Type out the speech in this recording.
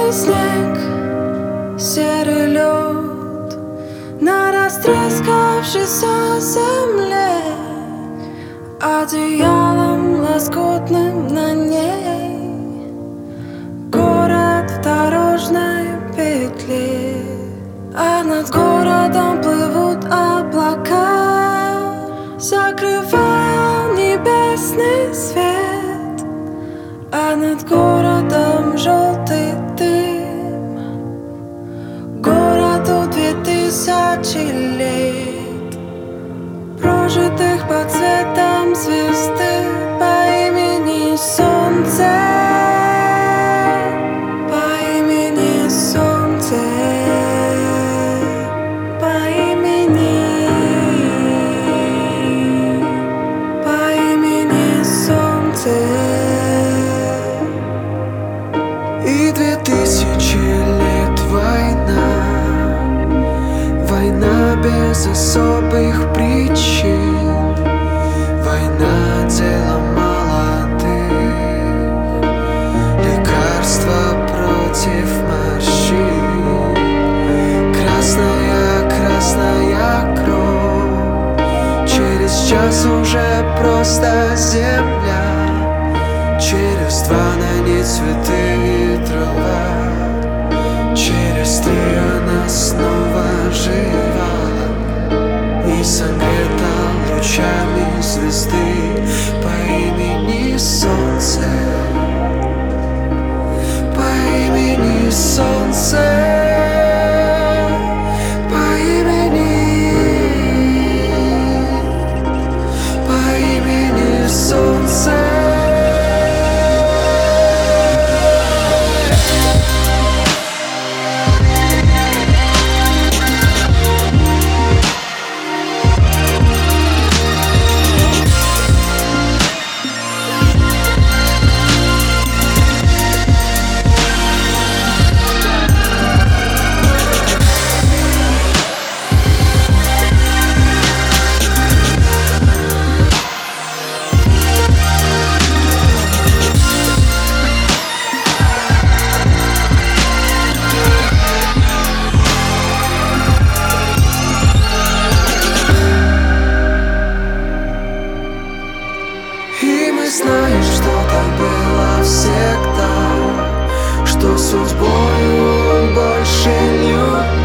Белый снег, серый лед на растрескавшейся земле, одеялом лоскутным на ней город в дорожной петле. А над городом плывут облака, закрывая небесный свет. А над городом желтый дым, городу 2000 лет, прожитых под цветом звезды по имени Солнце, по имени Солнце, по имени Солнце. И 2000 лет война, война без особых причин, война дело молодых, лекарство против морщин. Красная, красная кровь, через час уже просто земля, через 2 на ней цветы и трава, через 3 она снова жива и согрета лучами звезды по имени Солнце, по имени Солнце. Знаешь, что так было всегда, что судьбою больше не